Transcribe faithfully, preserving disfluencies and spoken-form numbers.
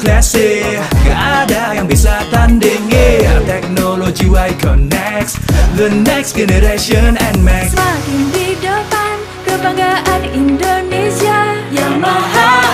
classy, gak ada yang bisa tandingi teknologi Y Connect, the next generation N Max. Semakin di depan, kebanggaan Indonesia Yamaha.